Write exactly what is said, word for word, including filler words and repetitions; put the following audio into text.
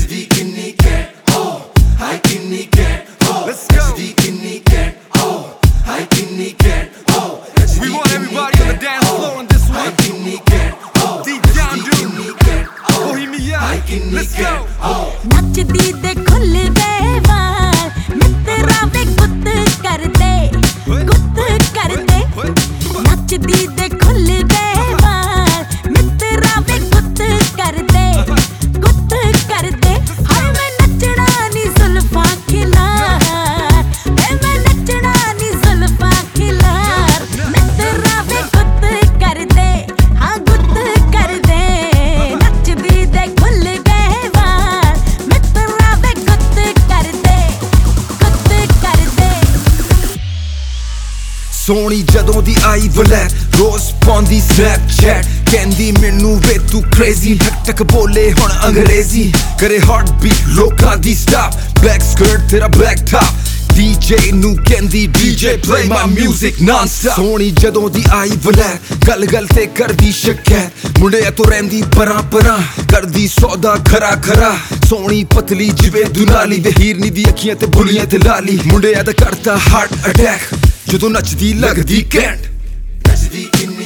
ਨੱਚਦੀ ਕਿੰਨੀ ਕੈਟ ਓ ਹਾਈ ਕਿੰਨੀ ਕੈਟ ਓ ਨੱਚਦੀ ਕਿੰਨੀ ਕੈਟ ਓ ਹਾਈ ਕਿੰਨੀ ਕੈਟ ਓ We want everybody on the dance floor on this one. ਕਿੰਨੀ ਕੈਟ ਓ Deep down, dude. Bohemia. Let's go. ਨੱਚਦੀ ਦੇ ਖੁੱਲਦੇ ਵਾਲ ਮਿੱਤਰਾਂ ਵੇ ਗੁੱਤ ਕਰਦੇ ਗੁੱਤ ਕਰਦੇ ਨੱਚਦੀ ਦੇ ਖੁੱਲਦੇ ਵਾਲ ਮਿੱਤਰਾਂ ਵੇ ਗੁੱਤ ਕਰਦੇ ਗੁੱਤ ਕਰਦੇ ਹਾਏ ਮੈਂ ਨੱਚਣਾ ਨੀ ਜ਼ੁਲਫਾਂ ਖਿਲਾਰ ਵੇ ਮੈਂ ਨੱਚਣਾ ਨੀ ਜ਼ੁਲਫਾਂ ਖਿਲਾਰ ਮਿੱਤਰਾਂ ਵੇ ਗੁੱਤ ਕਰਦੇ ਹਾਂ ਗੁੱਤ ਕਰਦੇ ਨੱਚਦੀ ਦੇ ਖੁੱਲਦੇ ਵਾਲ ਮਿੱਤਰਾਂ ਵੇ ਗੁੱਤ ਕਰਦੇ ਗੁੱਤ ਕਰਦੇ ਸੋਹਣੀ ਜਦੋਂ ਦੀ ਆਈ ਵਲੈਤ ਰੋਜ਼ ਪਾਉਂਦੀ ਸਨੈਪਚੈਟ ਕਹਿੰਦੀ ਮੈਨੂੰ ਵੇ ਤੂੰ ਕ੍ਰੇਜ਼ੀ ਟਕ ਟਕ ਬੋਲੇ ਹੁਣ ਅੰਗਰੇਜ਼ੀ ਕਰੇ ਹਾਰਟ ਬੀਟ ਲੋਕਾਂ ਦੀ ਸਟਾਪ ਬਲੈਕ ਸਕਰਟ ਤੇਰਾ ਬਲੈਕ ਟਾਪ ਡੀਜੇ ਨੂੰ ਕਹਿੰਦੀ DJ play my music non stop ਸੋਹਣੀ ਜਦੋਂ ਦੀ ਆਈ ਵਲੈਤ ਗੱਲ ਗੱਲ ਤੇ ਕਰਦੀ ਸ਼ਿਕਾਇਤ ਮੁੰਡਿਆਂ ਤੋਂ ਰਹਿੰਦੀ ਪਰਾਂ ਪਰਾਂ ਕਰਦੀ ਸੌਦਾ ਖਰਾ ਖਰਾ ਸੋਹਣੀ ਪਤਲੀ ਜਿਵੇਂ ਦੁਨਾਲੀ ਵੇ ਹੀਰਨੀ ਦੀ ਅੱਖੀਆਂ ਤੇ ਬੁਲੀਆਂ ਤੇ ਲਾਲੀ ਮੁੰਡਿਆਂ ਦਾ ਕਰਤਾ ਹਾਰਟ ਅਟੈਕ ਜਦੋਂ ਨੱਚਦੀ ਲੱਗਦੀ ਕੈਂਟ ਨੱਚਦੀ ਕਿੰਨੀ